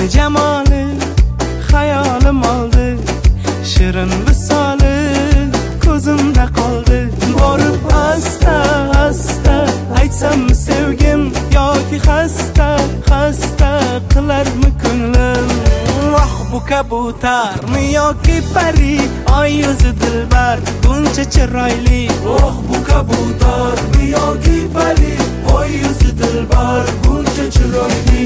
jamoli hayolim oldi, shirin visoli ko'zimda qoldi. Borib asta asta aytsam sevgim yoki xasta qilarmi ko'nglim? Voh bu kabutarmi yoki pari, oy yuzi dilbar buncha chiroyli. Oh bu kabutarmi yoki pari, oy yuzi dilbar buncha chiroyli.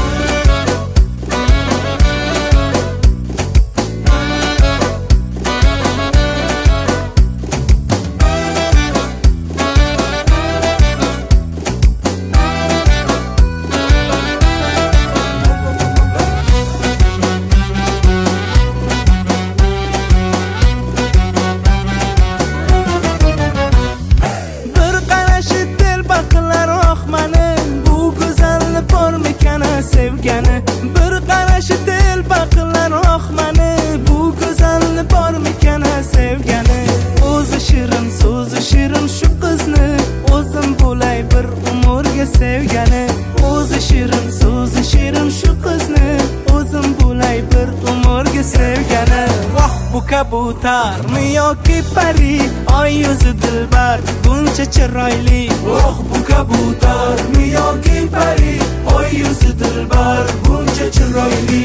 Sevgani bir qarashi dil baqilar, oh mani bu go'zalni bormikan sevgani. O'zi shirin so'zi shirin shu qizni o'zim bo'lay bir umrga sevgani. O'zi shirin so'zi shirin shu qizni o'zim bo'lay bir umrga sevgani. Voh bu kabutarmi yoki pari, oy yuzi dilbar buncha chiroyli. Oh bu kabutarmi yoki pari, oy yuzi dilbar buncha chiroyli.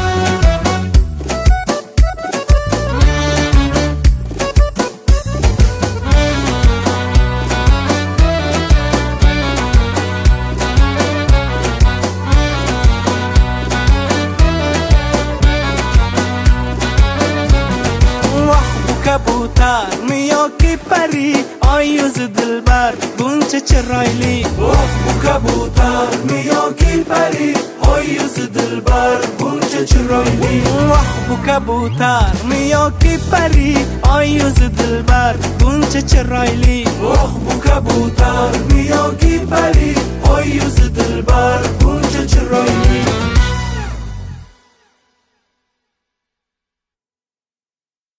Kabutarmi yoki pari, oy yuzi dilbar buncha chiroyli. Oh bu kabutarmi yoki pari, oy yuzi dilbar buncha chiroyli. Oh bu kabutarmi yoki pari, oy yuzi dilbar buncha chiroyli. Oh bu kabutarmi yoki pari, oy yuzi dilbar buncha chiroyli.